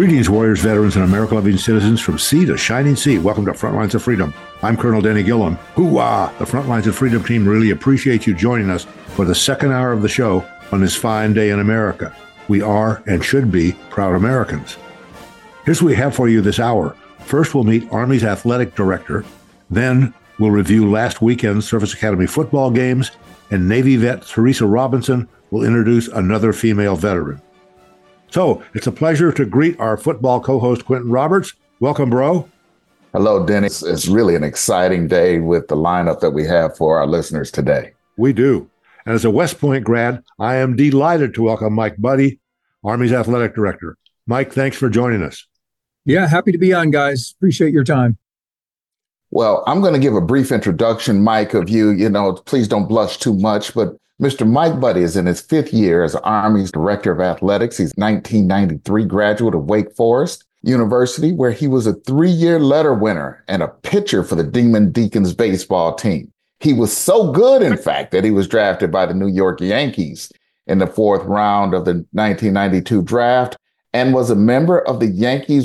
Greetings, warriors, veterans, and America-loving citizens from sea to shining sea. Welcome to Frontlines of Freedom. I'm Colonel Denny Gillum. Hoo-ah! The Frontlines of Freedom team really appreciates you joining us for the second hour of the show on this fine day in America. We are and should be proud Americans. Here's what we have for you this hour. First, we'll meet Army's athletic director. Then, we'll review last weekend's Service Academy football games. And Navy vet Teresa Robinson will introduce another female veteran. So, it's a pleasure to greet our football co-host, Quentin Roberts. Welcome, bro. Hello, Dennis. It's really an exciting day with the lineup that we have for our listeners today. We do. And as a West Point grad, I am delighted to welcome Mike Budde, Army's athletic director. Mike, thanks for joining us. Yeah, happy to be on, guys. Appreciate your time. Well, I'm going to give a brief introduction, Mike, of you. Please don't blush too much, but Mr. Mike Budde is in his fifth year as Army's Director of Athletics. He's a 1993 graduate of Wake Forest University, where he was a 3-year letter winner and a pitcher for the Demon Deacons baseball team. He was so good, in fact, that he was drafted by the New York Yankees in the 4th round of the 1992 draft and was a member of the Yankees'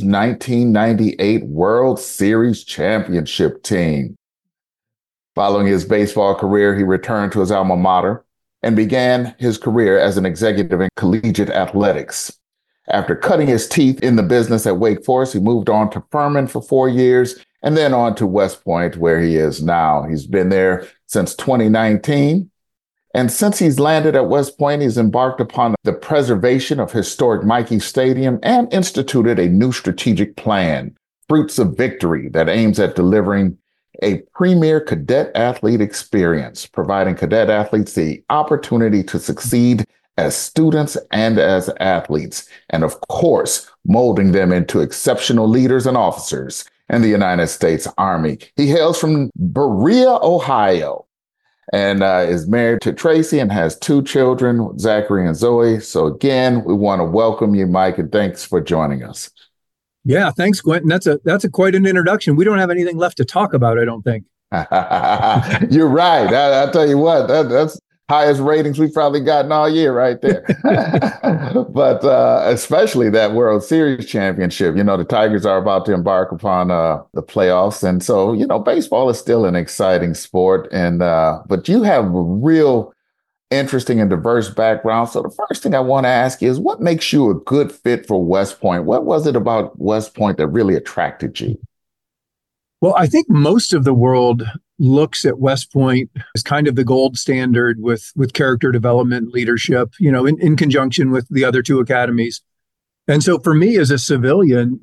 1998 World Series championship team. Following his baseball career, he returned to his alma mater and began his career as an executive in collegiate athletics. After cutting his teeth in the business at Wake Forest, he moved on to Furman for 4 years and then on to West Point, where he is now. He's been there since 2019. And since he's landed at West Point, he's embarked upon the preservation of historic Michie Stadium and instituted a new strategic plan, Fruits of Victory, that aims at delivering a premier cadet athlete experience, providing cadet athletes the opportunity to succeed as students and as athletes, and of course, molding them into exceptional leaders and officers in the United States Army. He hails from Berea, Ohio, and is married to Tracy and has 2 children, Zachary and Zoe. So again, we want to welcome you, Mike, and thanks for joining us. Yeah, thanks, Quentin. That's a quite an introduction. We don't have anything left to talk about, I don't think. You're right. I'll tell you what, that's highest ratings we've probably gotten all year right there. But especially that World Series championship. The Tigers are about to embark upon the playoffs. And so, baseball is still an exciting sport. And but you have a real interesting and diverse background. So the first thing I want to ask you is, what makes you a good fit for West Point? What was it about West Point that really attracted you? Well, I think most of the world looks at West Point as kind of the gold standard with character development, leadership, in conjunction with the other 2 academies. And so for me as a civilian,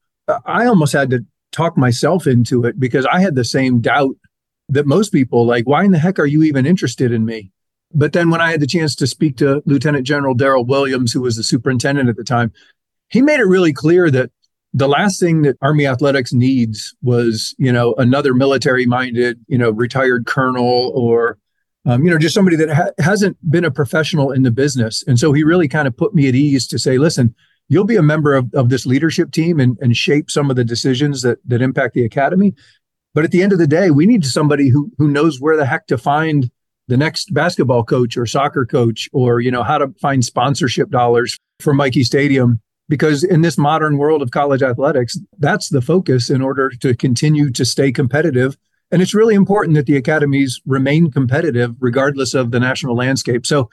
I almost had to talk myself into it, because I had the same doubt that most people, like, why in the heck are you even interested in me? But then when I had the chance to speak to Lieutenant General Darrell Williams, who was the superintendent at the time, he made it really clear that the last thing that Army athletics needs was, another military-minded, retired colonel or, just somebody that hasn't been a professional in the business. And so he really kind of put me at ease to say, listen, you'll be a member of this leadership team and shape some of the decisions that impact the academy. But at the end of the day, we need somebody who knows where the heck to find the next basketball coach or soccer coach, or, how to find sponsorship dollars for Michie Stadium. Because in this modern world of college athletics, that's the focus in order to continue to stay competitive. And it's really important that the academies remain competitive regardless of the national landscape. So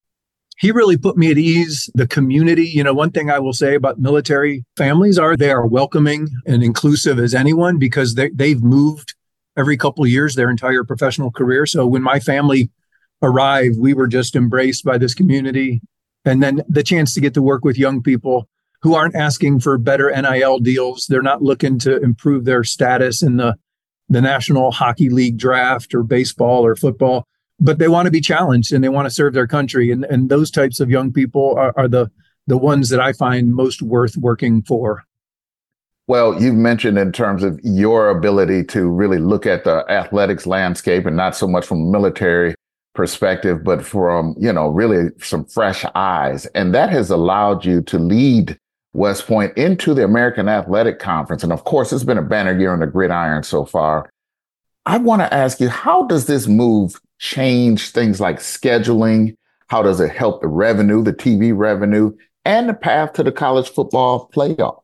he really put me at ease. The community, one thing I will say about military families they are welcoming and inclusive as anyone, because they've moved every couple of years their entire professional career. So when my family arrived, we were just embraced by this community. And then the chance to get to work with young people who aren't asking for better NIL deals. They're not looking to improve their status in the National Hockey League draft or baseball or football, but they want to be challenged and they want to serve their country. And those types of young people are the ones that I find most worth working for. Well, you've mentioned in terms of your ability to really look at the athletics landscape, and not so much from a military perspective, but from, really some fresh eyes. And that has allowed you to lead West Point into the American Athletic Conference. And of course, it's been a banner year on the gridiron so far. I want to ask you, how does this move change things like scheduling? How does it help the revenue, the TV revenue? and the path to the college football playoff?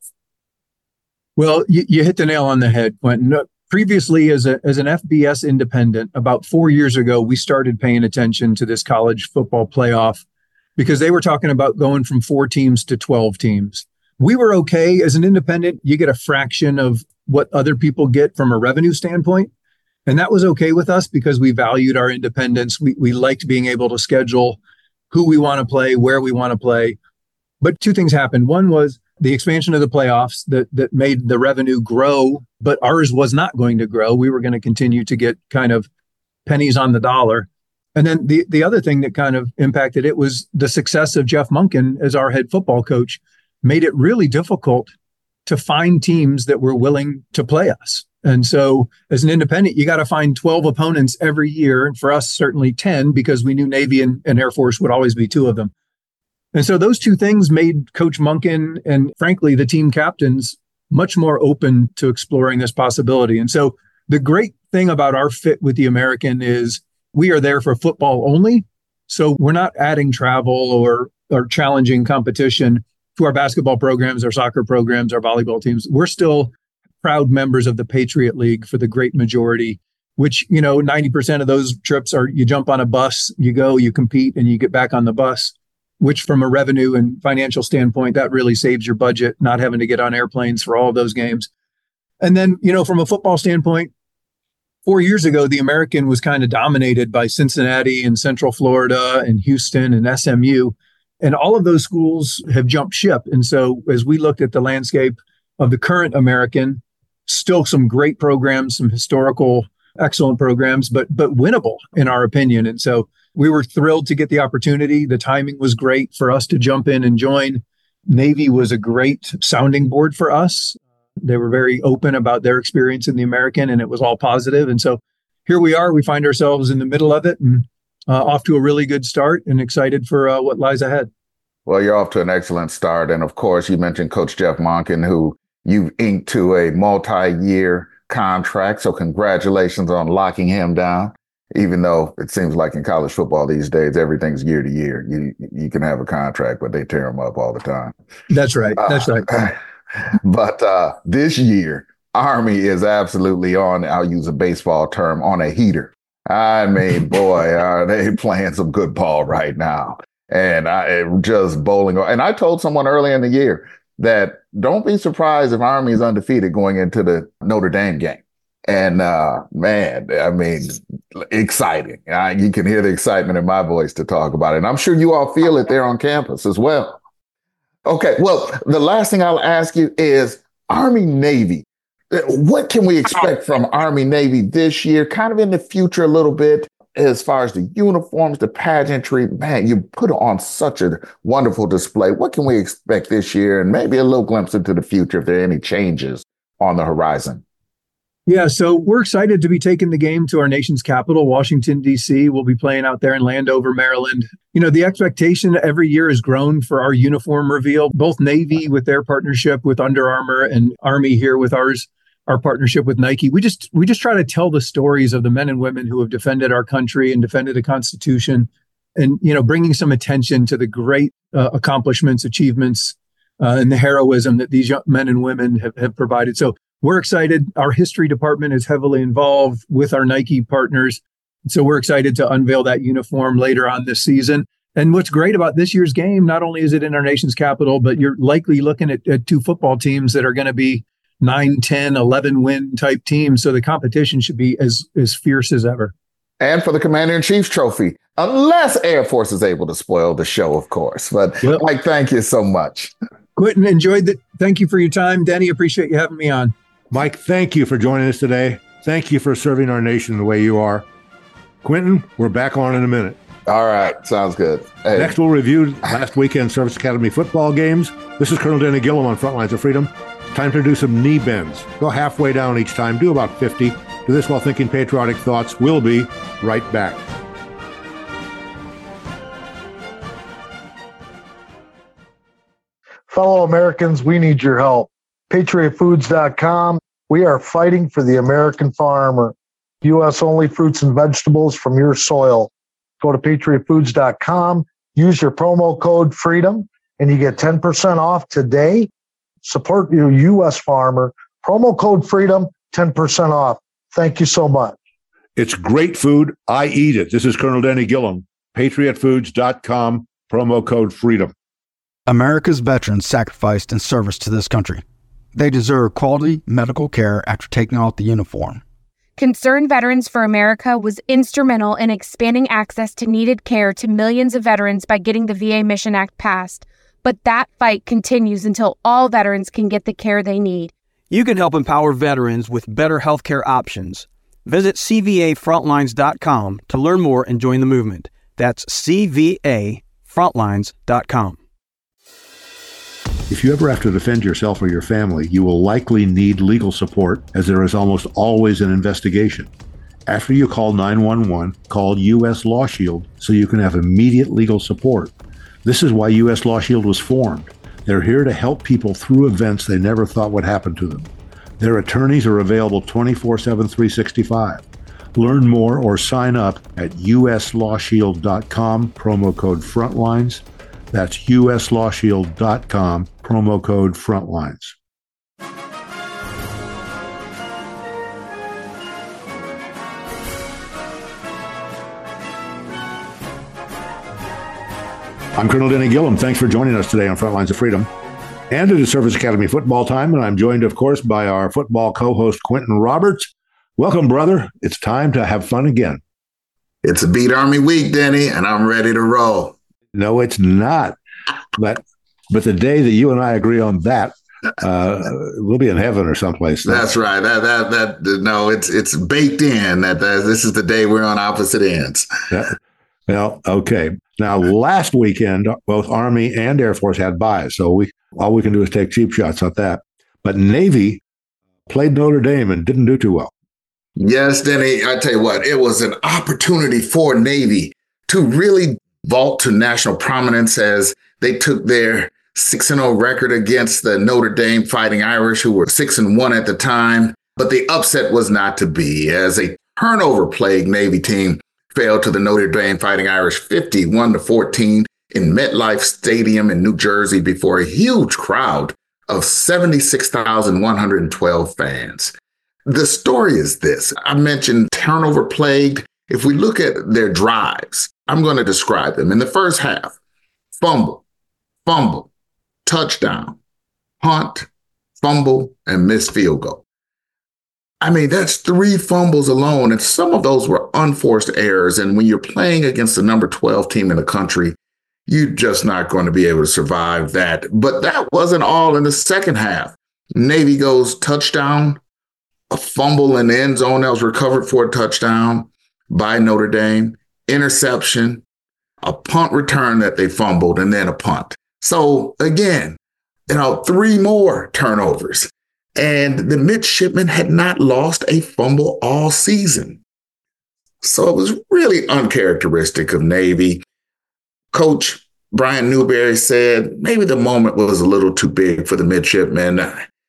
Well, you hit the nail on the head, Quentin. Previously, as an FBS independent, about 4 years ago, we started paying attention to this college football playoff because they were talking about going from 4 teams to 12 teams. We were okay. As an independent, you get a fraction of what other people get from a revenue standpoint. And that was okay with us because we valued our independence. We liked being able to schedule who we want to play, where we want to play. But 2 things happened. One was the expansion of the playoffs that made the revenue grow, but ours was not going to grow. We were going to continue to get kind of pennies on the dollar. And then the other thing that kind of impacted it was the success of Jeff Monken as our head football coach made it really difficult to find teams that were willing to play us. And so as an independent, you got to find 12 opponents every year. And for us, certainly 10, because we knew Navy and Air Force would always be 2 of them. And so those 2 things made Coach Monken and frankly, the team captains much more open to exploring this possibility. And so the great thing about our fit with the American is we are there for football only. So we're not adding travel or challenging competition to our basketball programs, our soccer programs, our volleyball teams. We're still proud members of the Patriot League for the great majority, which, 90% of those trips are you jump on a bus, you go, you compete, and you get back on the bus, which from a revenue and financial standpoint, that really saves your budget, not having to get on airplanes for all of those games. And then, from a football standpoint, 4 years ago, the American was kind of dominated by Cincinnati and Central Florida and Houston and SMU. And all of those schools have jumped ship. And so as we looked at the landscape of the current American, still some great programs, some historical, excellent programs, but winnable in our opinion. And so we were thrilled to get the opportunity. The timing was great for us to jump in and join. Navy was a great sounding board for us. They were very open about their experience in the American, and it was all positive. And so here we are. We find ourselves in the middle of it and off to a really good start and excited for what lies ahead. Well, you're off to an excellent start. And of course, you mentioned Coach Jeff Monken, who you've inked to a multi-year contract. So congratulations on locking him down. Even though it seems like in college football these days, everything's year to year. You can have a contract, but they tear them up all the time. That's right. That's right. But this year, Army is absolutely on, I'll use a baseball term, on a heater. I mean, boy, are they playing some good ball right now. And just bowling. And I told someone early in the year that don't be surprised if Army is undefeated going into the Notre Dame game. And man, I mean, exciting. You can hear the excitement in my voice to talk about it. And I'm sure you all feel it there on campus as well. Okay, well, the last thing I'll ask you is Army-Navy. What can we expect from Army-Navy this year, kind of in the future a little bit, as far as the uniforms, the pageantry? Man, you put on such a wonderful display. What can we expect this year, and maybe a little glimpse into the future if there are any changes on the horizon? Yeah, so we're excited to be taking the game to our nation's capital, Washington, D.C. We'll be playing out there in Landover, Maryland. The expectation every year has grown for our uniform reveal, both Navy with their partnership with Under Armour and Army here with our partnership with Nike. We just try to tell the stories of the men and women who have defended our country and defended the Constitution, and bringing some attention to the great accomplishments, achievements, and the heroism that these young men and women have provided. So we're excited. Our history department is heavily involved with our Nike partners. So we're excited to unveil that uniform later on this season. And what's great about this year's game, not only is it in our nation's capital, but you're likely looking at 2 football teams that are going to be 9, 10, 11 win type teams. So the competition should be as fierce as ever. And for the Commander-in-Chief's trophy, unless Air Force is able to spoil the show, of course. But Mike, thank you so much. Quentin, enjoyed it. Thank you for your time. Denny, appreciate you having me on. Mike, thank you for joining us today. Thank you for serving our nation the way you are. Quentin, we're back on in a minute. All right. Sounds good. Hey. Next, we'll review last weekend's Service Academy football games. This is Colonel Denny Gillum on Frontlines of Freedom. Time to do some knee bends. Go halfway down each time. Do about 50. Do this while thinking patriotic thoughts. We'll be right back. Fellow Americans, we need your help. PatriotFoods.com. We are fighting for the American farmer. U.S.-only fruits and vegetables from your soil. Go to PatriotFoods.com. Use your promo code FREEDOM. and you get 10% off today. Support your U.S. farmer. Promo code FREEDOM, 10% off. Thank you so much. It's great food. I eat it. This is Colonel Danny Gillum, patriotfoods.com, promo code FREEDOM. America's veterans sacrificed in service to this country. They deserve quality medical care after taking off the uniform. Concerned Veterans for America was instrumental in expanding access to needed care to millions of veterans by getting the VA Mission Act passed. But that fight continues until all veterans can get the care they need. You can help empower veterans with better healthcare options. Visit CVAFrontlines.com to learn more and join the movement. That's CVAFrontlines.com. If you ever have to defend yourself or your family, you will likely need legal support, as there is almost always an investigation. After you call 911, call U.S. Law Shield so you can have immediate legal support. This is why U.S. Law Shield was formed. They're here to help people through events they never thought would happen to them. Their attorneys are available 24/7, 365. Learn more or sign up at uslawshield.com, promo code FRONTLINES. That's uslawshield.com, promo code FRONTLINES. I'm Colonel Denny Gillum. Thanks for joining us today on Frontlines of Freedom. And it is Service Academy football time, and I'm joined, of course, by our football co-host, Quentin Roberts. Welcome, brother. It's time to have fun again. It's a Beat Army week, Denny, and I'm ready to roll. No, it's not. But the day that you and I agree on that, we'll be in heaven or someplace. That's right. No, it's baked in that this is the day we're on opposite ends. Well, okay. Now, last weekend, both Army and Air Force had byes, so all we can do is take cheap shots at that. But Navy played Notre Dame and didn't do too well. Yes, Denny, I tell you what, it was an opportunity for Navy to really vault to national prominence as they took their 6-0 record against the Notre Dame Fighting Irish, who were 6-1 at the time. But the upset was not to be, as a turnover-plagued Navy team failed to the Notre Dame Fighting Irish 51-14 in MetLife Stadium in New Jersey before a huge crowd of 76,112 fans. The story is this. I mentioned turnover-plagued. If we look at their drives, I'm going to describe them. In the first half, fumble, touchdown, punt, fumble, and missed field goal. I mean, that's 3 fumbles alone, and some of those were unforced errors. And when you're playing against the number 12 team in the country, you're just not going to be able to survive that. But that wasn't all in the second half. Navy goes touchdown, a fumble in the end zone that was recovered for a touchdown by Notre Dame, interception, a punt return that they fumbled, and then a punt. So again, 3 more turnovers. And the midshipmen had not lost a fumble all season. So it was really uncharacteristic of Navy. Coach Brian Newberry said maybe the moment was a little too big for the midshipmen.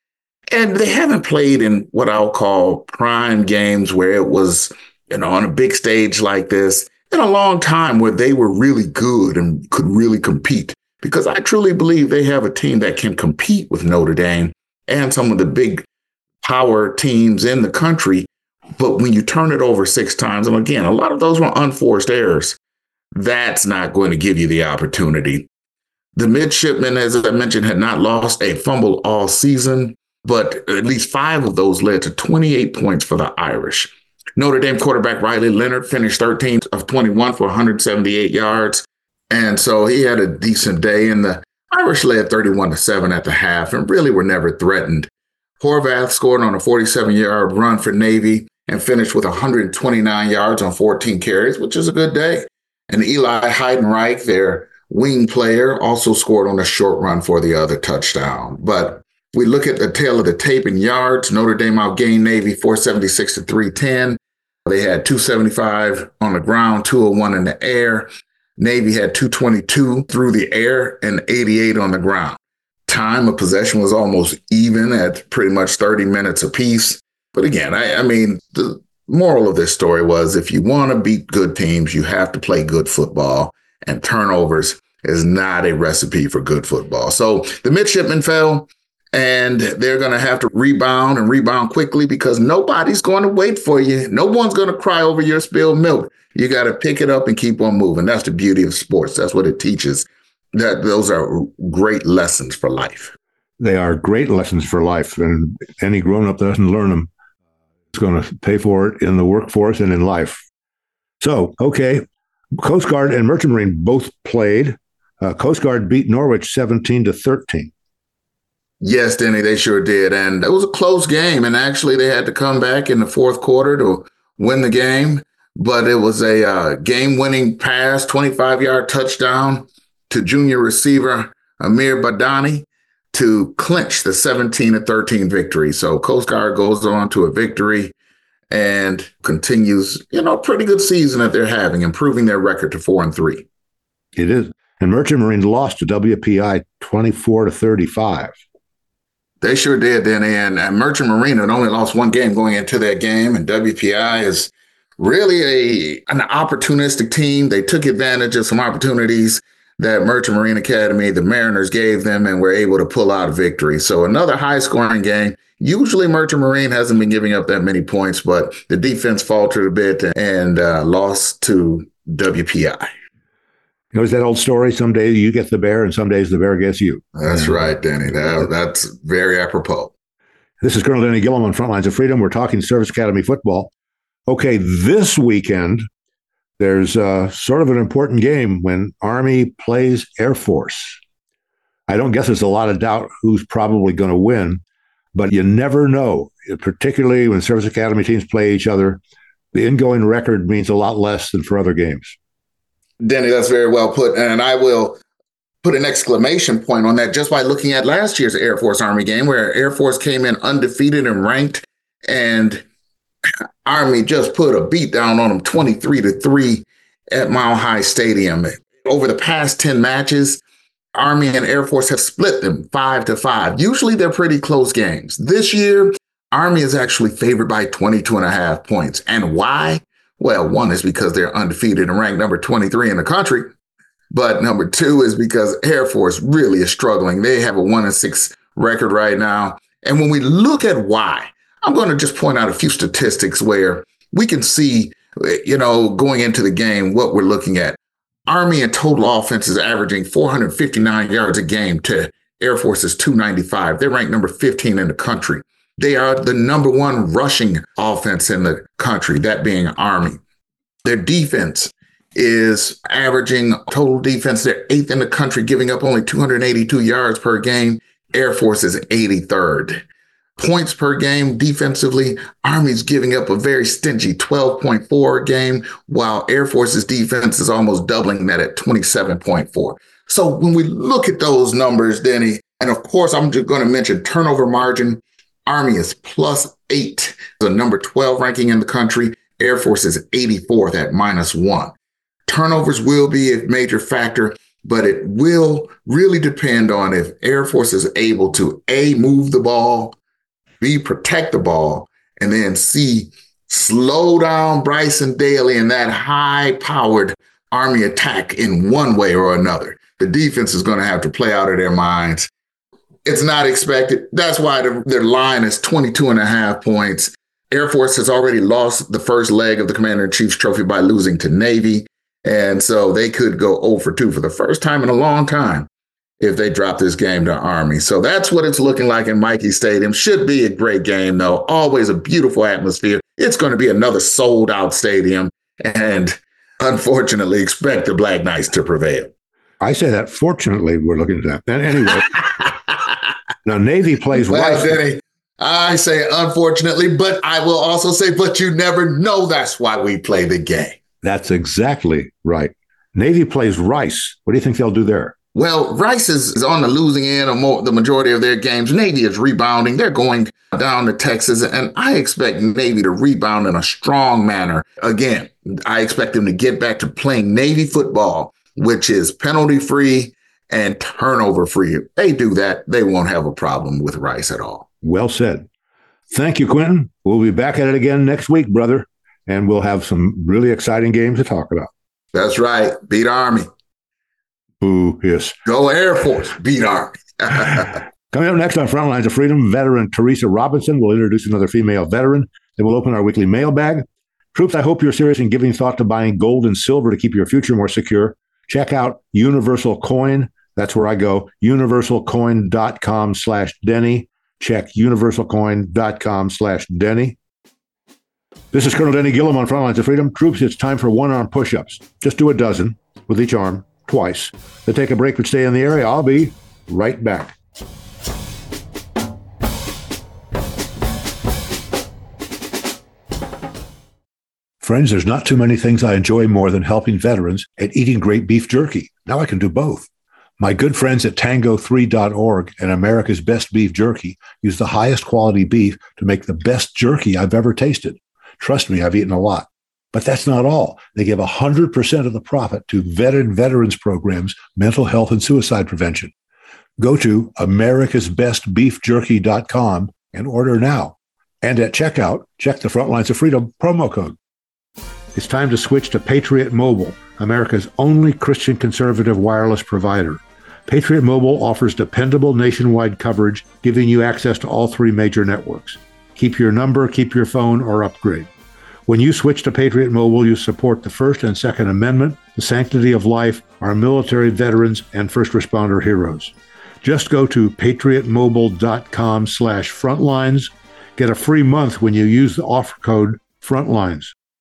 And they haven't played in what I'll call prime games where it was, on a big stage like this in a long time, where they were really good and could really compete. Because I truly believe they have a team that can compete with Notre Dame and some of the big power teams in the country. But when you turn it over 6 times, and again, a lot of those were unforced errors, that's not going to give you the opportunity. The midshipmen, as I mentioned, had not lost a fumble all season, but at least 5 of those led to 28 points for the Irish. Notre Dame quarterback Riley Leonard finished 13 of 21 for 178 yards. And so he had a decent day, and the Irish led 31-7 at the half and really were never threatened. Horvath scored on a 47-yard run for Navy and finished with 129 yards on 14 carries, which is a good day. And Eli Heidenreich, their wing player, also scored on a short run for the other touchdown. But we look at the tail of the tape in yards. Notre Dame outgained Navy 476-310. They had 275 on the ground, 201 in the air. Navy had 222 through the air and 88 on the ground. Time of possession was almost even at pretty much 30 minutes apiece. But again, I mean, the moral of this story was if you want to beat good teams, you have to play good football, and turnovers is not a recipe for good football. So the midshipmen fell, and they're going to have to rebound and rebound quickly because nobody's going to wait for you. No one's going to cry over your spilled milk. You got to pick it up and keep on moving. That's the beauty of sports. That's what it teaches. Those are great lessons for life. They are great lessons for life, and any grown-up that doesn't learn them is going to pay for it in the workforce and in life. So, okay, Coast Guard and Merchant Marine both played. Coast Guard beat Norwich 17-13. Yes, Denny, they sure did. And it was a close game, and actually they had to come back in the fourth quarter to win the game. But it was a game-winning pass, 25-yard touchdown to junior receiver Amir Badani to clinch the 17-13 victory. So Coast Guard goes on to a victory and continues, pretty good season that they're having, improving their record to 4-3. It is. And Merchant Marine lost to WPI 24-35. They sure did, Danny. And Merchant Marine had only lost one game going into that game, and WPI is really an opportunistic team. They took advantage of some opportunities that Merchant Marine Academy, the Mariners, gave them, and were able to pull out a victory. So another high-scoring game. Usually Merchant Marine hasn't been giving up that many points, but the defense faltered a bit and lost to WPI. You know, it's that old story, some days you get the bear and some days the bear gets you. That's right, Danny. That's very apropos. This is Colonel Danny Gillum on Frontlines of Freedom. We're talking Service Academy football. Okay, this weekend, there's sort of an important game when Army plays Air Force. I don't guess there's a lot of doubt who's probably going to win, but you never know, particularly when Service Academy teams play each other. The ingoing record means a lot less than for other games. Denny, that's very well put. And I will put an exclamation point on that just by looking at last year's Air Force Army game, where Air Force came in undefeated and ranked, and Army just put a beat down on them 23-3 at Mile High Stadium. Over the past 10 matches, Army and Air Force have split them 5-5. Usually they're pretty close games. This year, Army is actually favored by 22.5 points. And why? Well, one is because they're undefeated and ranked number 23 in the country. But number two is because Air Force really is struggling. They have a 1-6 record right now. And when we look at why, I'm going to just point out a few statistics where we can see, going into the game, what we're looking at. Army in total offense is averaging 459 yards a game to Air Force's 295. They're ranked number 15 in the country. They are the number one rushing offense in the country, that being Army. Their defense is averaging total defense. They're 8th in the country, giving up only 282 yards per game. Air Force is 83rd. Points per game defensively, Army's giving up a very stingy 12.4 a game, while Air Force's defense is almost doubling that at 27.4. So when we look at those numbers, Denny, and of course, I'm just going to mention turnover margin. Army is +8, the number 12 ranking in the country. Air Force is 84th at -1. Turnovers will be a major factor, but it will really depend on if Air Force is able to A, move the ball, B, protect the ball, and then C, slow down Bryson Daly and that high-powered Army attack in one way or another. The defense is going to have to play out of their minds. It's not expected. That's why their line is 22.5 points. Air Force has already lost the first leg of the Commander-in-Chief's trophy by losing to Navy. And so they could go 0-2 for the first time in a long time if they drop this game to Army. So that's what it's looking like in Michie Stadium. Should be a great game, though. Always a beautiful atmosphere. It's going to be another sold-out stadium. And unfortunately, expect the Black Knights to prevail. I say that fortunately we're looking at that. And anyway, now Navy plays Rice. Denny, I say unfortunately, but I will also say, but you never know. That's why we play the game. That's exactly right. Navy plays Rice. What do you think they'll do there? Well, Rice is on the losing end of the majority of their games. Navy is rebounding. They're going down to Texas, and I expect Navy to rebound in a strong manner. Again, I expect them to get back to playing Navy football, which is penalty-free and turnover-free. If they do that, they won't have a problem with Rice at all. Well said. Thank you, Quentin. We'll be back at it again next week, brother, and we'll have some really exciting games to talk about. That's right. Beat Army. Boo, hiss. Go Air Force, beat Army. Coming up next on Frontlines of Freedom, veteran Teresa Robinson will introduce another female veteran. Then we'll open our weekly mailbag. Troops, I hope you're serious in giving thought to buying gold and silver to keep your future more secure. Check out Universal Coin. That's where I go. universalcoin.com/Denny. Check universalcoin.com/Denny. This is Colonel Denny Gillum on Frontlines of Freedom. Troops, it's time for one-arm push-ups. Just do a dozen with each arm twice. Then take a break but stay in the area. I'll be right back. Friends, there's not too many things I enjoy more than helping veterans and eating great beef jerky. Now I can do both. My good friends at tango3.org and America's Best Beef Jerky use the highest quality beef to make the best jerky I've ever tasted. Trust me, I've eaten a lot. But that's not all. They give 100% of the profit to veterans programs, mental health, and suicide prevention. Go to americasbestbeefjerky.com and order now. And at checkout, check the Frontlines of Freedom promo code. It's time to switch to Patriot Mobile, America's only Christian conservative wireless provider. Patriot Mobile offers dependable nationwide coverage, giving you access to all three major networks. Keep your number, keep your phone, or upgrade. When you switch to Patriot Mobile, you support the First and Second Amendment, the sanctity of life, our military veterans, and first responder heroes. Just go to patriotmobile.com/frontlines. Get a free month when you use the offer code FRONTLINES.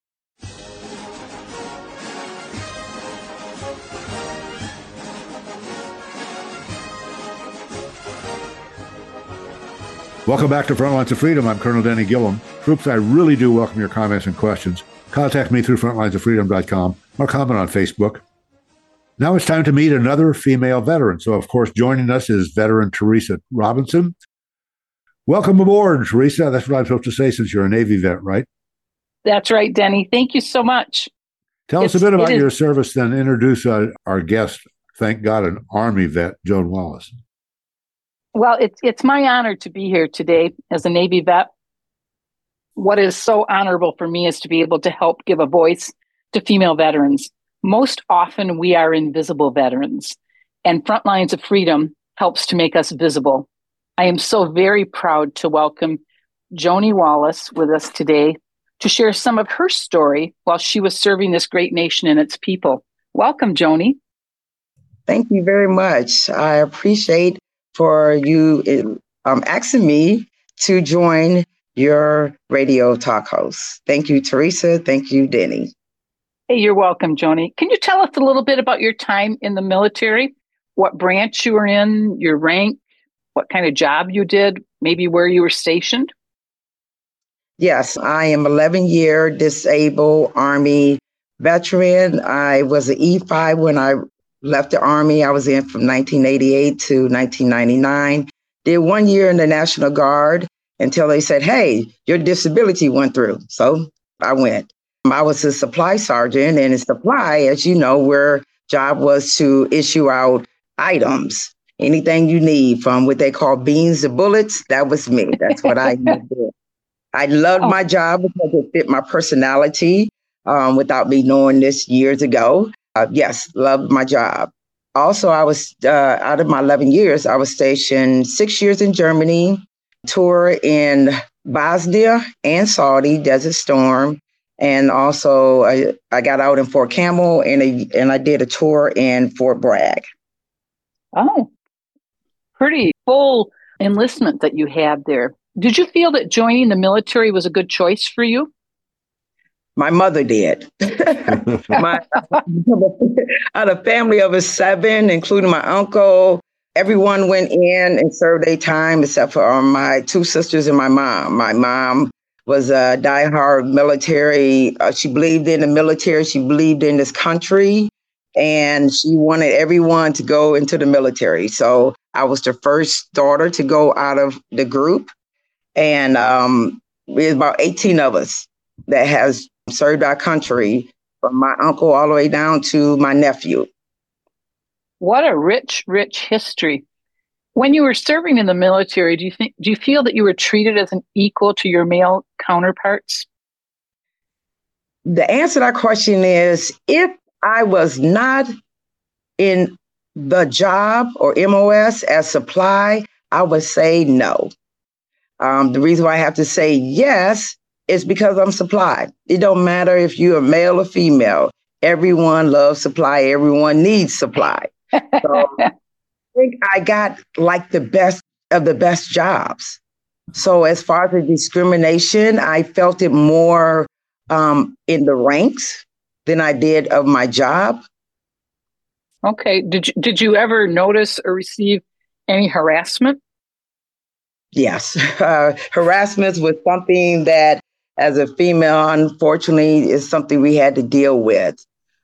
Welcome back to Frontlines of Freedom. I'm Colonel Denny Gillum. Troops, I really do welcome your comments and questions. Contact me through frontlinesoffreedom.com or comment on Facebook. Now it's time to meet another female veteran. So, of course, joining us is veteran Teresa Robinson. Welcome aboard, Teresa. That's what I'm supposed to say since you're a Navy vet, right? That's right, Denny. Thank you so much. Tell us a bit about your service, then introduce our guest, thank God, an Army vet, Joan Wallace. Well, it's my honor to be here today as a Navy vet. What is so honorable for me is to be able to help give a voice to female veterans. Most often, we are invisible veterans, and Frontlines of Freedom helps to make us visible. I am so very proud to welcome Joni Wallace with us today to share some of her story while she was serving this great nation and its people. Welcome, Joni. Thank you very much. I appreciate for you asking me to join your radio talk host. Thank you, Teresa. Thank you, Denny. Hey, you're welcome, Joni. Can you tell us a little bit about your time in the military? What branch you were in, your rank, what kind of job you did, maybe where you were stationed? Yes, I am 11-year disabled Army veteran. I was an E5 when I left the Army. I was in from 1988 to 1999. Did 1 year in the National Guard until they said, hey, your disability went through. So I went. I was a supply sergeant, and in supply, as you know, where job was to issue out items, anything you need, from what they call beans to bullets. That was me. That's what I did. I loved my job because it fit my personality without me knowing this years ago. Yes, loved my job. Also, I was, out of my 11 years, I was stationed 6 years in Germany, tour in Bosnia and Saudi, Desert Storm. And also I got out in Fort Campbell and I did a tour in Fort Bragg. Oh, pretty full enlistment that you had there. Did you feel that joining the military was a good choice for you? My mother did. I had a family of 7, including my uncle. Everyone went in and served their time except for my 2 sisters and my mom. My mom was a diehard military. She believed in the military. She believed in this country, and she wanted everyone to go into the military. So I was the first daughter to go out of the group. And there's about 18 of us that has served our country, from my uncle all the way down to my nephew. What a rich, rich history. When you were serving in the military, do you feel that you were treated as an equal to your male counterparts? The answer to that question is, if I was not in the job or MOS as supply, I would say no. The reason why I have to say yes is because I'm supply. It don't matter if you're a male or female. Everyone loves supply. Everyone needs supply. So I think I got like the best of the best jobs. So as far as the discrimination, I felt it more in the ranks than I did of my job. Okay. Did you ever notice or receive any harassment? Yes. Harassment was something that, as a female, unfortunately, is something we had to deal with.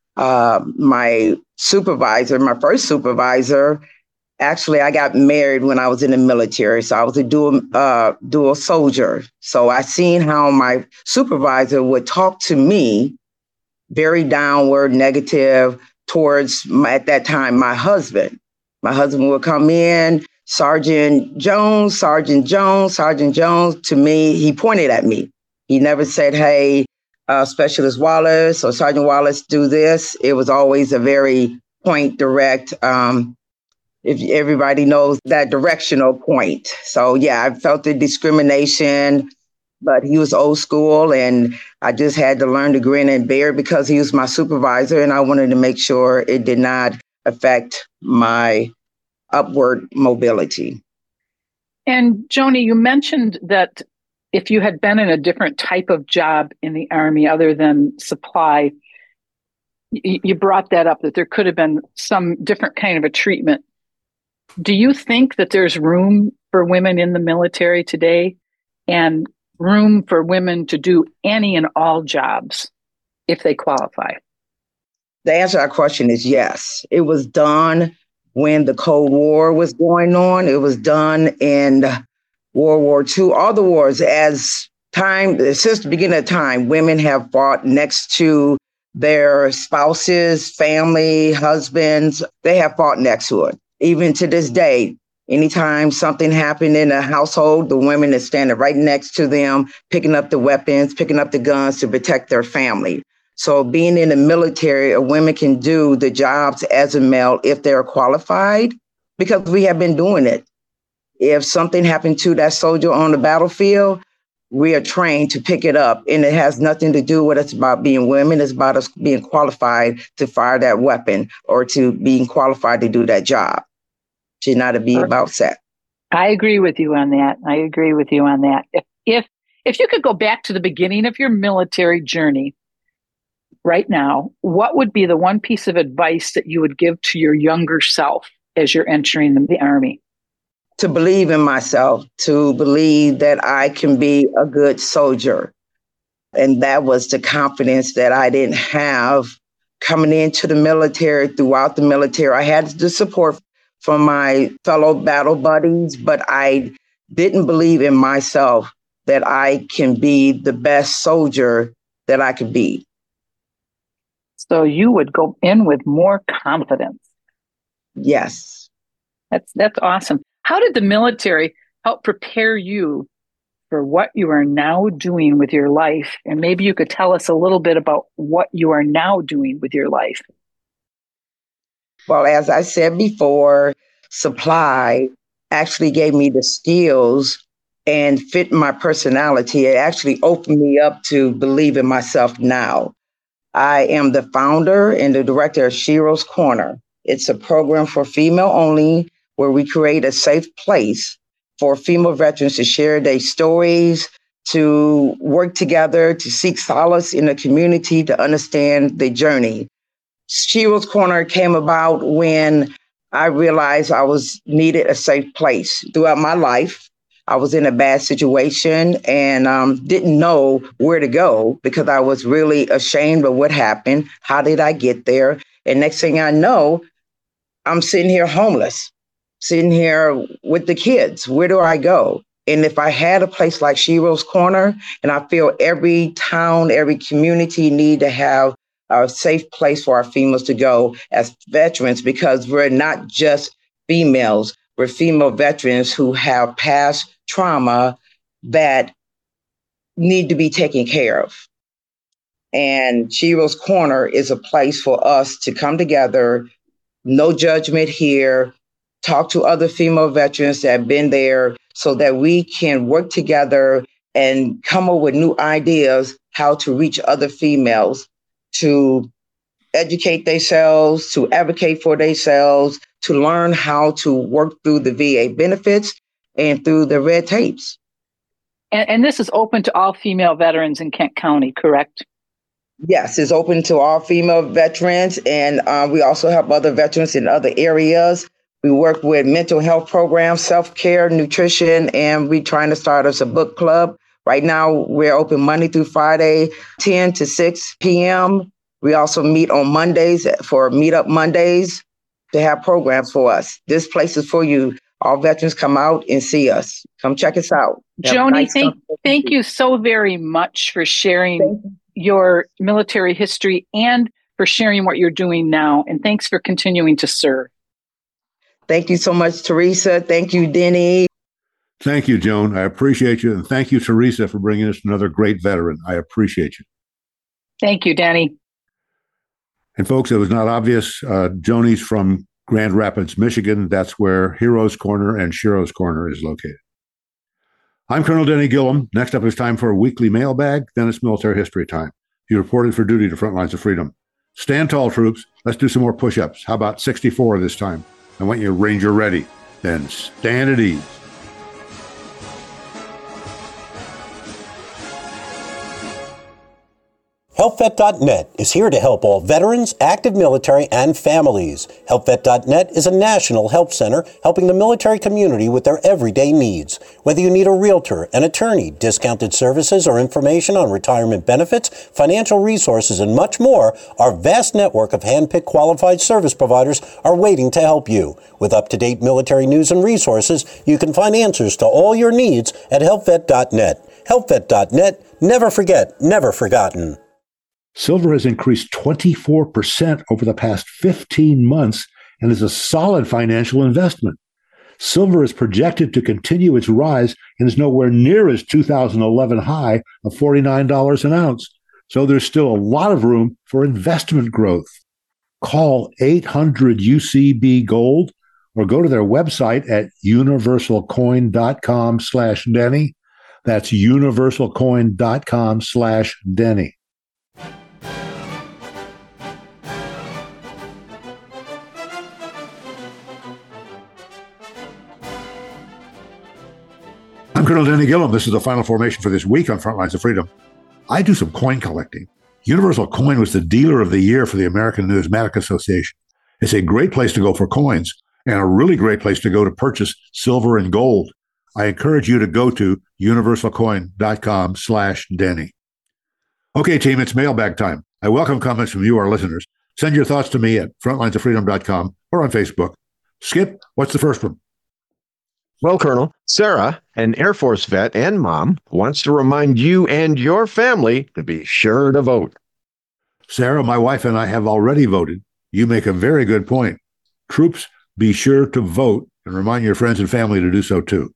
My supervisor, my first supervisor, actually, I got married when I was in the military. So I was a dual soldier. So I seen how my supervisor would talk to me very downward, negative towards, at that time, my husband. My husband would come in, Sergeant Jones, Sergeant Jones, Sergeant Jones. To me, he pointed at me. He never said, hey, Specialist Wallace or Sergeant Wallace, do this. It was always a very point direct. If everybody knows that directional point. So yeah, I felt the discrimination, but he was old school and I just had to learn to grin and bear it because he was my supervisor and I wanted to make sure it did not affect my upward mobility. And Joni, you mentioned that if you had been in a different type of job in the Army other than supply, you brought that up, that there could have been some different kind of a treatment. Do you think that there's room for women in the military today and room for women to do any and all jobs if they qualify? The answer to that question is yes. It was done when the Cold War was going on. It was done in World War II, all the wars. As time, since the beginning of time, women have fought next to their spouses, family, husbands. They have fought next to it. Even to this day, anytime something happened in a household, the women is standing right next to them, picking up the weapons, picking up the guns to protect their family. So being in the military, a woman can do the jobs as a male if they're qualified, because we have been doing it. If something happened to that soldier on the battlefield, we are trained to pick it up. And it has nothing to do with us about being women. It's about us being qualified to fire that weapon or to being qualified to do that job. Should not be about sex. I agree with you on that. If you could go back to the beginning of your military journey right now, what would be the one piece of advice that you would give to your younger self as you're entering the Army? To believe in myself, to believe that I can be a good soldier. And that was the confidence that I didn't have coming into the military. Throughout the military, I had the support from my fellow battle buddies, but I didn't believe in myself that I can be the best soldier that I could be. So you would go in with more confidence. Yes. That's awesome. How did the military help prepare you for what you are now doing with your life? And maybe you could tell us a little bit about what you are now doing with your life. Well, as I said before, supply actually gave me the skills and fit my personality. It actually opened me up to believe in myself now. I am the founder and the director of Shero's Corner. It's a program for female only where we create a safe place for female veterans to share their stories, to work together, to seek solace in the community, to understand the journey. Shero's Corner came about when I realized I needed a safe place. Throughout my life, I was in a bad situation and didn't know where to go because I was really ashamed of what happened. How did I get there? And next thing I know, I'm sitting here homeless, sitting here with the kids. Where do I go? And if I had a place like Shero's Corner, and I feel every town, every community need to have a safe place for our females to go as veterans, because we're not just females, we're female veterans who have past trauma that need to be taken care of. And Shero's Corner is a place for us to come together, no judgment here. Talk to other female veterans that have been there so that we can work together and come up with new ideas how to reach other females, to educate themselves, to advocate for themselves, to learn how to work through the VA benefits and through the red tapes. And this is open to all female veterans in Kent County, correct? Yes, it's open to all female veterans. And we also help other veterans in other areas. We work with mental health programs, self-care, nutrition, and we're trying to start us a book club. Right now, we're open Monday through Friday, 10 to 6 p.m. We also meet on Mondays for Meetup Mondays to have programs for us. This place is for you. All veterans come out and see us. Come check us out. Joni, thank you so very much for sharing your military history and for sharing what you're doing now. And thanks for continuing to serve. Thank you so much, Teresa. Thank you, Denny. Thank you, Joan. I appreciate you. And thank you, Teresa, for bringing us another great veteran. I appreciate you. Thank you, Danny. And folks, it was not obvious. Joni's from Grand Rapids, Michigan. That's where Heroes Corner and Shiro's Corner is located. I'm Colonel Denny Gillum. Next up is time for a weekly mailbag. Then it's military history time. You reported for duty to Front Lines of Freedom. Stand tall, troops. Let's do some more push-ups. How about 64 this time? I want you Ranger ready. Then stand at ease. HelpVet.net is here to help all veterans, active military, and families. HelpVet.net is a national help center helping the military community with their everyday needs. Whether you need a realtor, an attorney, discounted services, or information on retirement benefits, financial resources, and much more, our vast network of hand-picked qualified service providers are waiting to help you. With up-to-date military news and resources, you can find answers to all your needs at HelpVet.net. HelpVet.net. Never forget, never forgotten. Silver has increased 24% over the past 15 months and is a solid financial investment. Silver is projected to continue its rise and is nowhere near its 2011 high of $49 an ounce. So there's still a lot of room for investment growth. Call 800-UCB Gold or go to their website at universalcoin.com/Denny. That's universalcoin.com/Denny. I'm Colonel Denny Gillum. This is the final formation for this week on Front Lines of Freedom. I do some coin collecting. Universal Coin was the dealer of the year for the American Numismatic Association. It's a great place to go for coins and a really great place to go to purchase silver and gold. I encourage you to go to universalcoin.com/Denny. Okay, team, it's mailbag time. I welcome comments from you, our listeners. Send your thoughts to me at frontlinesoffreedom.com or on Facebook. Skip, what's the first one? Well, Colonel, Sarah, an Air Force vet and mom, wants to remind you and your family to be sure to vote. Sarah, my wife and I have already voted. You make a very good point. Troops, be sure to vote and remind your friends and family to do so too.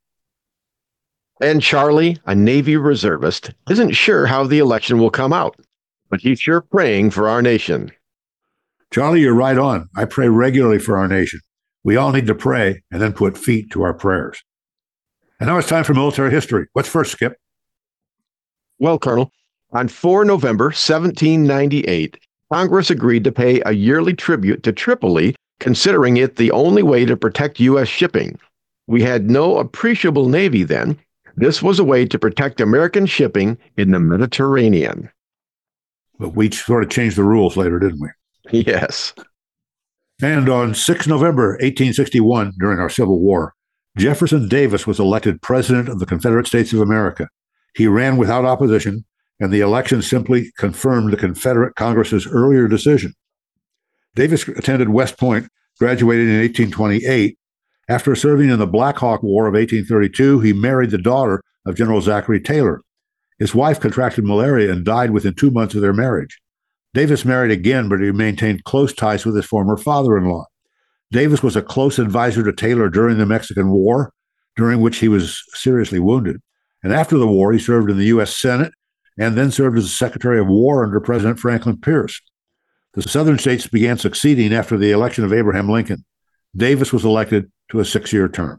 And Charlie, a Navy reservist, isn't sure how the election will come out, but he's sure praying for our nation. Charlie, you're right on. I pray regularly for our nation. We all need to pray and then put feet to our prayers. And now it's time for military history. What's first, Skip? Well, Colonel, on 4 November 1798, Congress agreed to pay a yearly tribute to Tripoli, considering it the only way to protect U.S. shipping. We had no appreciable navy then. This was a way to protect American shipping in the Mediterranean. But we sort of changed the rules later, didn't we? Yes. And on 6 November 1861, during our Civil War, Jefferson Davis was elected President of the Confederate States of America. He ran without opposition, and the election simply confirmed the Confederate Congress's earlier decision. Davis attended West Point, graduated in 1828. After serving in the Black Hawk War of 1832, he married the daughter of General Zachary Taylor. His wife contracted malaria and died within 2 months of their marriage. Davis married again, but he maintained close ties with his former father-in-law. Davis was a close advisor to Taylor during the Mexican War, during which he was seriously wounded. And after the war, he served in the U.S. Senate and then served as the Secretary of War under President Franklin Pierce. The southern states began succeeding after the election of Abraham Lincoln. Davis was elected to a 6-year term.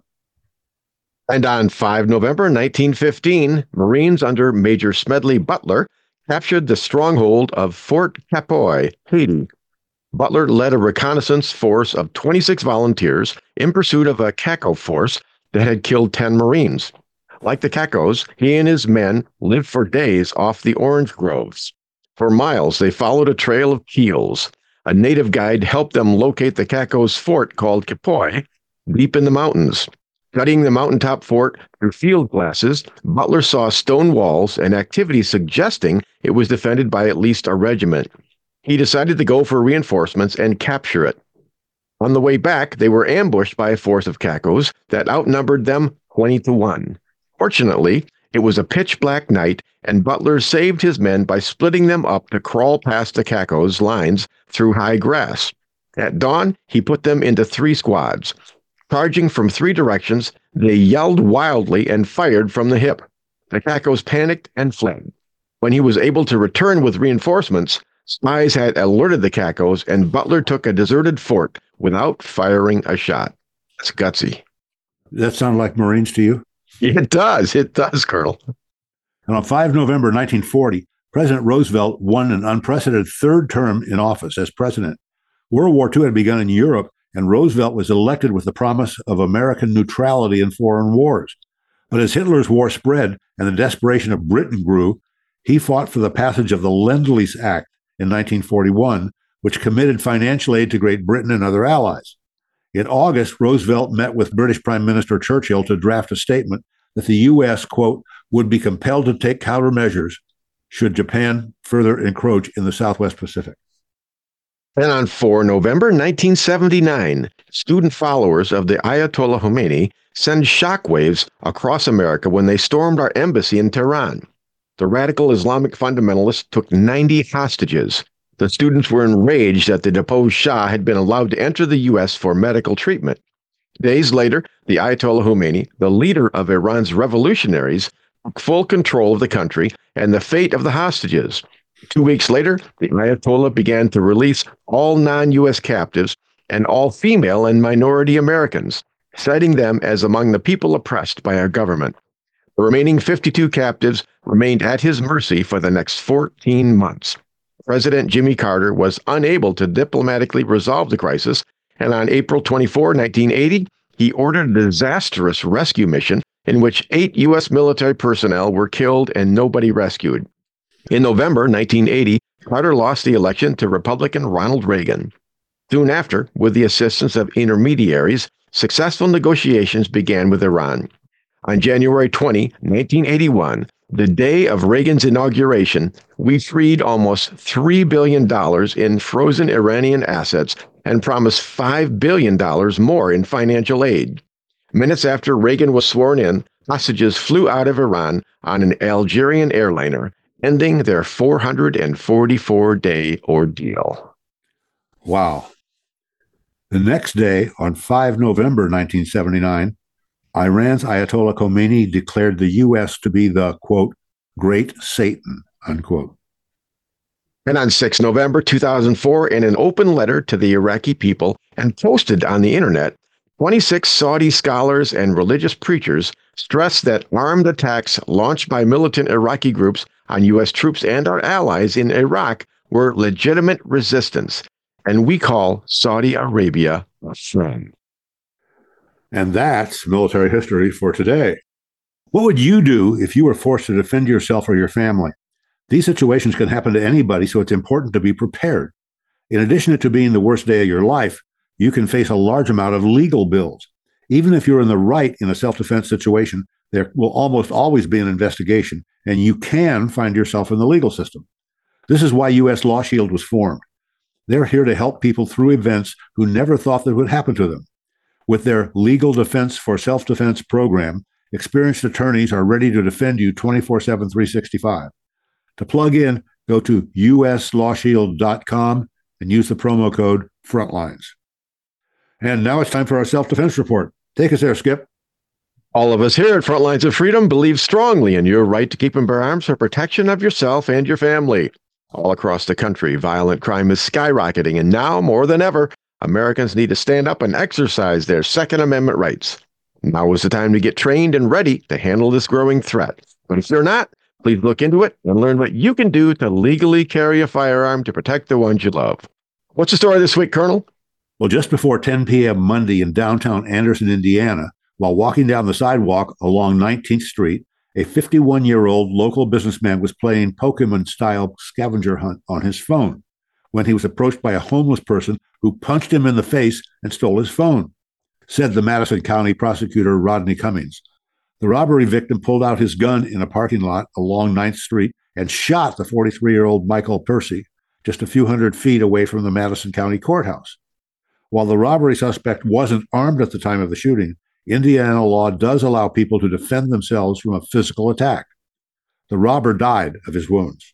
And on 5 November 1915, Marines under Major Smedley Butler captured the stronghold of Fort Capoy, Haiti. Butler led a reconnaissance force of 26 volunteers in pursuit of a Caco force that had killed 10 Marines. Like the Cacos, he and his men lived for days off the orange groves. For miles, they followed a trail of keels. A native guide helped them locate the Cacos' fort called Capoy, deep in the mountains. Studying the mountaintop fort through field glasses, Butler saw stone walls and activity suggesting it was defended by at least a regiment. He decided to go for reinforcements and capture it. On the way back, they were ambushed by a force of Cacos that outnumbered them 20-1. Fortunately, it was a pitch-black night, and Butler saved his men by splitting them up to crawl past the Cacos' lines through high grass. At dawn, he put them into 3 squads. Charging from 3 directions, they yelled wildly and fired from the hip. The Cacos panicked and fled. When he was able to return with reinforcements, spies had alerted the Cacos, and Butler took a deserted fort without firing a shot. That's gutsy. Does that sound like Marines to you? It does, Colonel. And on 5 November 1940, President Roosevelt won an unprecedented 3rd term in office as president. World War II had begun in Europe, and Roosevelt was elected with the promise of American neutrality in foreign wars. But as Hitler's war spread and the desperation of Britain grew, he fought for the passage of the Lend-Lease Act in 1941, which committed financial aid to Great Britain and other allies. In August, Roosevelt met with British Prime Minister Churchill to draft a statement that the U.S., quote, would be compelled to take countermeasures should Japan further encroach in the Southwest Pacific. And on 4 November 1979, student followers of the Ayatollah Khomeini sent shockwaves across America when they stormed our embassy in Tehran. The radical Islamic fundamentalists took 90 hostages. The students were enraged that the deposed Shah had been allowed to enter the U.S. for medical treatment. Days later, the Ayatollah Khomeini, the leader of Iran's revolutionaries, took full control of the country and the fate of the hostages. 2 weeks later, the Ayatollah began to release all non-U.S. captives and all female and minority Americans, citing them as among the people oppressed by our government. The remaining 52 captives remained at his mercy for the next 14 months. President Jimmy Carter was unable to diplomatically resolve the crisis, and on April 24, 1980, he ordered a disastrous rescue mission in which 8 U.S. military personnel were killed and nobody rescued. In November 1980, Carter lost the election to Republican Ronald Reagan. Soon after, with the assistance of intermediaries, successful negotiations began with Iran. On January 20, 1981, the day of Reagan's inauguration, we freed almost $3 billion in frozen Iranian assets and promised $5 billion more in financial aid. Minutes after Reagan was sworn in, hostages flew out of Iran on an Algerian airliner, ending their 444-day ordeal. Wow. The next day, on 5 November 1979, Iran's Ayatollah Khomeini declared the U.S. to be the, quote, Great Satan, unquote. And on 6 November 2004, in an open letter to the Iraqi people and posted on the internet, 26 Saudi scholars and religious preachers stressed that armed attacks launched by militant Iraqi groups on U.S. troops and our allies in Iraq were legitimate resistance, and we call Saudi Arabia a friend. And that's military history for today. What would you do if you were forced to defend yourself or your family? These situations can happen to anybody, so it's important to be prepared. In addition to being the worst day of your life, you can face a large amount of legal bills. Even if you're in the right in a self-defense situation, there will almost always be an investigation, and you can find yourself in the legal system. This is why U.S. Law Shield was formed. They're here to help people through events who never thought that would happen to them. With their Legal Defense for Self-Defense program, experienced attorneys are ready to defend you 24/7, 365. To plug in, go to uslawshield.com and use the promo code FRONTLINES. And now it's time for our self-defense report. Take us there, Skip. All of us here at Frontlines of Freedom believe strongly in your right to keep and bear arms for protection of yourself and your family. All across the country, violent crime is skyrocketing, and now, more than ever, Americans need to stand up and exercise their Second Amendment rights. Now is the time to get trained and ready to handle this growing threat. But if you're not, please look into it and learn what you can do to legally carry a firearm to protect the ones you love. What's the story this week, Colonel? Well, just before 10 p.m. Monday in downtown Anderson, Indiana, while walking down the sidewalk along 19th Street, a 51-year-old local businessman was playing Pokemon-style scavenger hunt on his phone when he was approached by a homeless person who punched him in the face and stole his phone, said the Madison County prosecutor Rodney Cummings. The robbery victim pulled out his gun in a parking lot along 9th Street and shot the 43-year-old Michael Percy just a few hundred feet away from the Madison County courthouse. While the robbery suspect wasn't armed at the time of the shooting, Indiana law does allow people to defend themselves from a physical attack. The robber died of his wounds.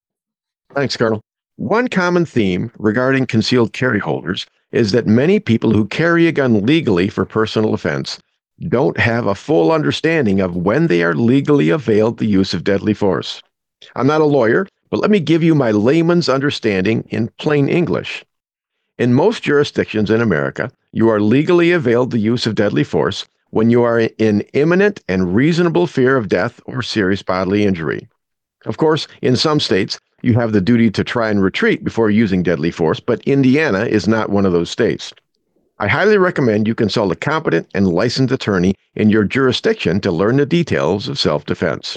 Thanks, Colonel. One common theme regarding concealed carry holders is that many people who carry a gun legally for personal offense don't have a full understanding of when they are legally availed the use of deadly force. I'm not a lawyer, but let me give you my layman's understanding in plain English. In most jurisdictions in America, you are legally availed the use of deadly force when you are in imminent and reasonable fear of death or serious bodily injury. Of course, in some states, you have the duty to try and retreat before using deadly force, but Indiana is not one of those states. I highly recommend you consult a competent and licensed attorney in your jurisdiction to learn the details of self-defense.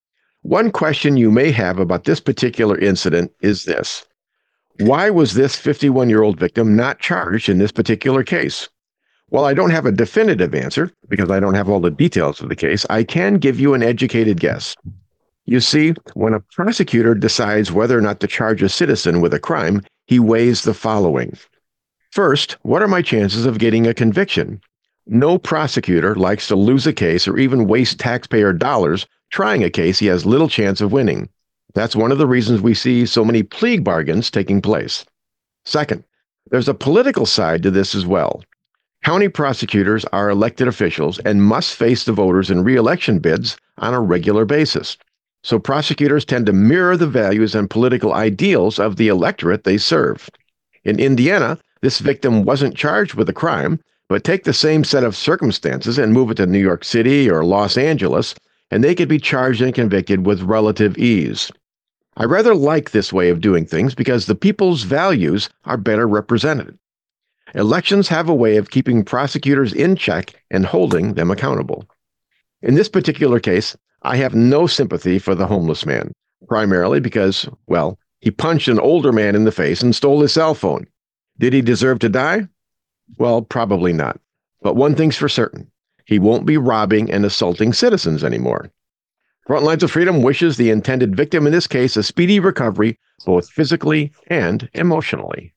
One question you may have about this particular incident is this: why was this 51-year-old victim not charged in this particular case? While I don't have a definitive answer, because I don't have all the details of the case, I can give you an educated guess. You see, when a prosecutor decides whether or not to charge a citizen with a crime, he weighs the following. First, what are my chances of getting a conviction? No prosecutor likes to lose a case or even waste taxpayer dollars trying a case he has little chance of winning. That's one of the reasons we see so many plea bargains taking place. Second, there's a political side to this as well. County prosecutors are elected officials and must face the voters in re-election bids on a regular basis. So prosecutors tend to mirror the values and political ideals of the electorate they serve. In Indiana, this victim wasn't charged with a crime, but take the same set of circumstances and move it to New York City or Los Angeles, and they could be charged and convicted with relative ease. I rather like this way of doing things because the people's values are better represented. Elections have a way of keeping prosecutors in check and holding them accountable. In this particular case, I have no sympathy for the homeless man, primarily because, well, he punched an older man in the face and stole his cell phone. Did he deserve to die? Well, probably not. But one thing's for certain, he won't be robbing and assaulting citizens anymore. Frontlines of Freedom wishes the intended victim in this case a speedy recovery, both physically and emotionally.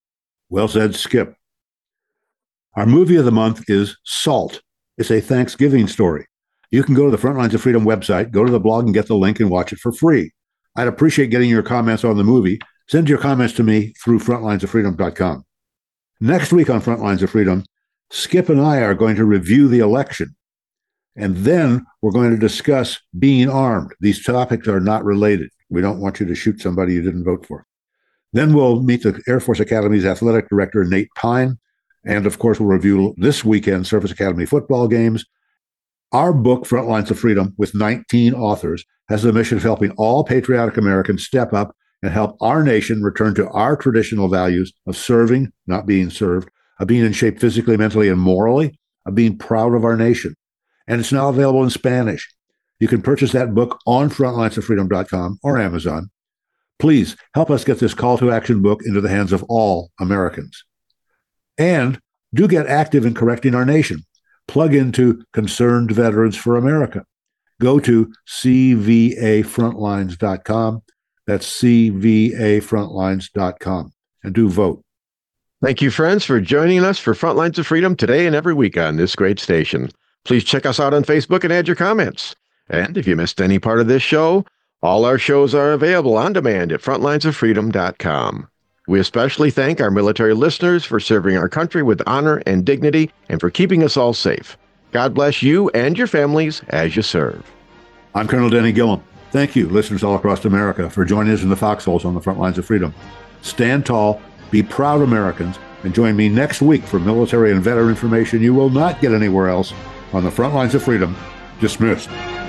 Well said, Skip. Our movie of the month is Salt. It's a Thanksgiving story. You can go to the Frontlines of Freedom website, go to the blog and get the link and watch it for free. I'd appreciate getting your comments on the movie. Send your comments to me through frontlinesoffreedom.com. Next week on Frontlines of Freedom, Skip and I are going to review the election. And then we're going to discuss being armed. These topics are not related. We don't want you to shoot somebody you didn't vote for. Then we'll meet the Air Force Academy's athletic director, Nate Pine. And of course, we'll review this weekend's Service Academy football games. Our book, Frontlines of Freedom, with 19 authors, has the mission of helping all patriotic Americans step up and help our nation return to our traditional values of serving, not being served, of being in shape physically, mentally, and morally, of being proud of our nation. And it's now available in Spanish. You can purchase that book on frontlinesoffreedom.com or Amazon. Please help us get this call to action book into the hands of all Americans. And do get active in correcting our nation. Plug into Concerned Veterans for America. Go to cvafrontlines.com. That's cvafrontlines.com. And do vote. Thank you, friends, for joining us for Frontlines of Freedom today and every week on this great station. Please check us out on Facebook and add your comments. And if you missed any part of this show, all our shows are available on demand at frontlinesoffreedom.com. We especially thank our military listeners for serving our country with honor and dignity and for keeping us all safe. God bless you and your families as you serve. I'm Colonel Denny Gillum. Thank you, listeners all across America, for joining us in the foxholes on the front lines of freedom. Stand tall, be proud Americans, and join me next week for military and veteran information you will not get anywhere else on the front lines of freedom. Dismissed.